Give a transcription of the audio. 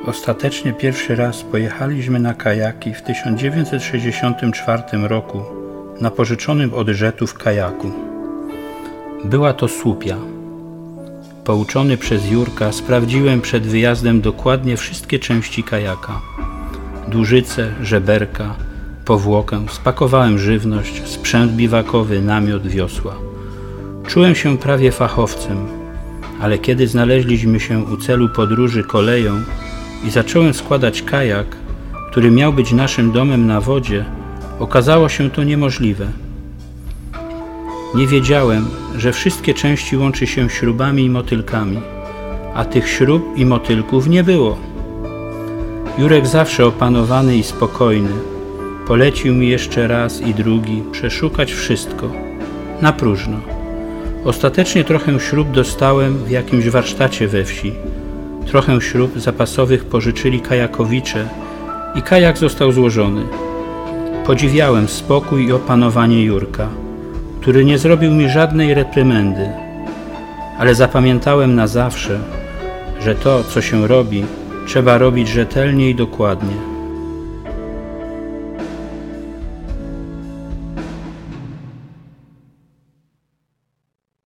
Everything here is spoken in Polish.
Ostatecznie pierwszy raz pojechaliśmy na kajaki w 1964 roku na pożyczonym od Żetów kajaku. Była to słupia. Pouczony przez Jurka sprawdziłem przed wyjazdem dokładnie wszystkie części kajaka. Dłużyce, żeberka, powłokę, spakowałem żywność, sprzęt biwakowy, namiot, wiosła. Czułem się prawie fachowcem, ale kiedy znaleźliśmy się u celu podróży koleją i zacząłem składać kajak, który miał być naszym domem na wodzie, okazało się to niemożliwe. Nie wiedziałem, że wszystkie części łączy się śrubami i motylkami, a tych śrub i motylków nie było. Jurek, zawsze opanowany i spokojny, polecił mi jeszcze raz i drugi przeszukać wszystko, na próżno. Ostatecznie trochę śrub dostałem w jakimś warsztacie we wsi. Trochę śrub zapasowych pożyczyli kajakowicze i kajak został złożony. Podziwiałem spokój i opanowanie Jurka, który nie zrobił mi żadnej reprymendy, ale zapamiętałem na zawsze, że to, co się robi, trzeba robić rzetelnie i dokładnie.